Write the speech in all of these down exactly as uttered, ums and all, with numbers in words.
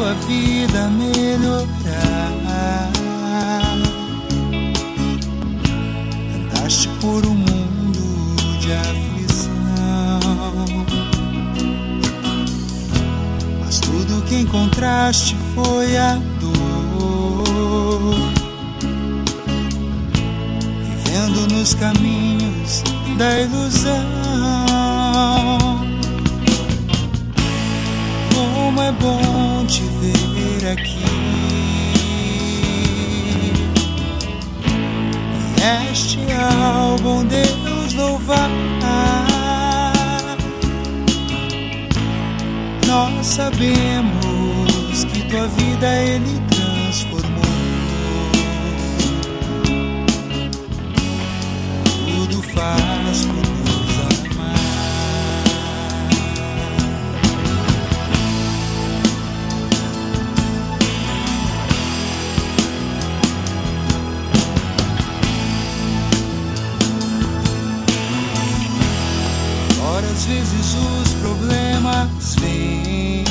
tua vida melhorar. Andaste por um mundo de aflição, mas tudo que encontraste foi a dor, vivendo nos caminhos da ilusão. Como é bom te ver aqui, vieste ao bom Deus louvar. Nós sabemos que tua vida Ele transformou. Tudo faz por nos amar. Ora, às vezes os problemas vêm,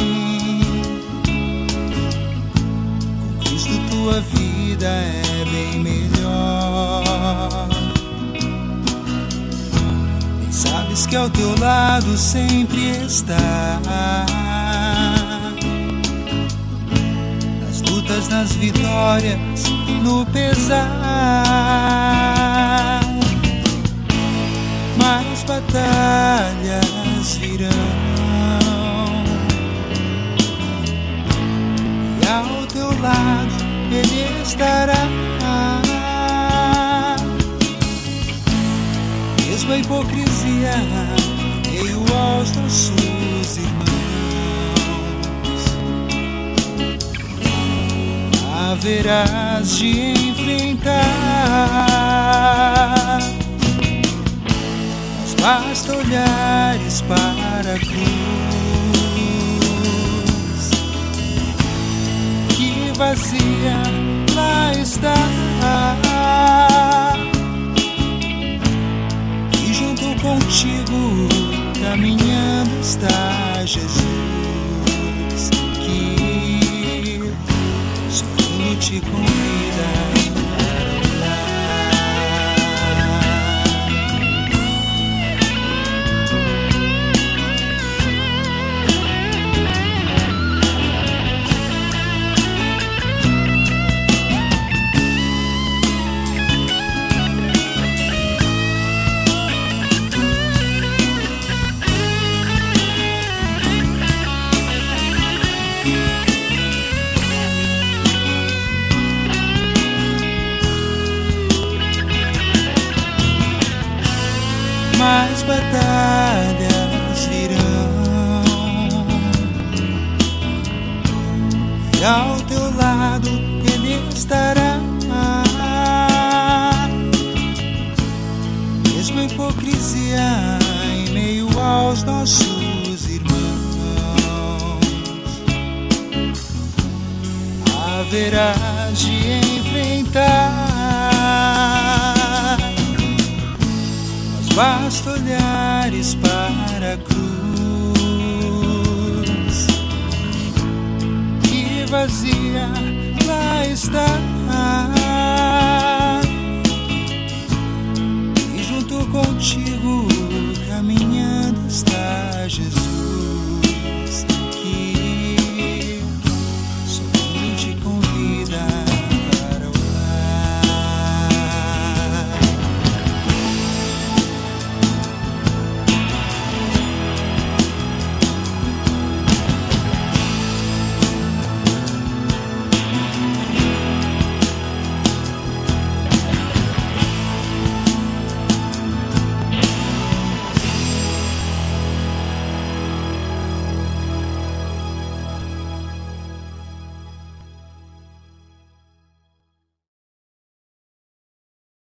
com Cristo tua vida é bem melhor. Sabes que ao teu lado sempre está, nas lutas, nas vitórias, no pesar. Mais batalhas virão, e ao teu lado Ele estará. Mesmo a hipocrisia em meio aos nossos irmãos, haverás de enfrentar. Mas basta olhares para a cruz, que vazia lá está. Contigo caminhando está Jesus, que sorrindo te convida para mais batalhas virão, e ao teu lado Ele estará. Mesmo a hipocrisia em meio aos nossos irmãos, haverás de enfrentar. Basta olhares para a cruz, que vazia lá está. E junto contigo